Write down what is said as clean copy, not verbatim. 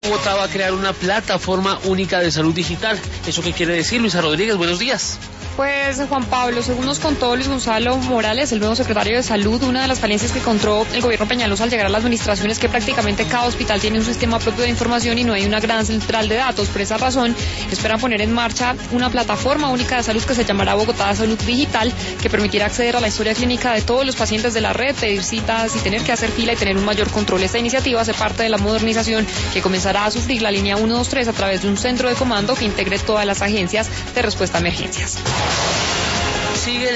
Bogotá va a crear una plataforma única de salud digital. ¿Eso qué quiere decir, Luisa Rodríguez? Buenos días. Pues Juan Pablo, según nos contó Luis Gonzalo Morales, el nuevo secretario de Salud, una de las falencias que encontró el gobierno Peñalosa al llegar a la administración es que prácticamente cada hospital tiene un sistema propio de información y no hay una gran central de datos. Por esa razón, esperan poner en marcha una plataforma única de salud que se llamará Bogotá Salud Digital, que permitirá acceder a la historia clínica de todos los pacientes de la red, pedir citas y tener que hacer fila y tener un mayor control. Esta iniciativa hace parte de la modernización que comenzará a sufrir la línea 123 a través de un centro de comando que integre todas las agencias de respuesta a emergencias. Sigue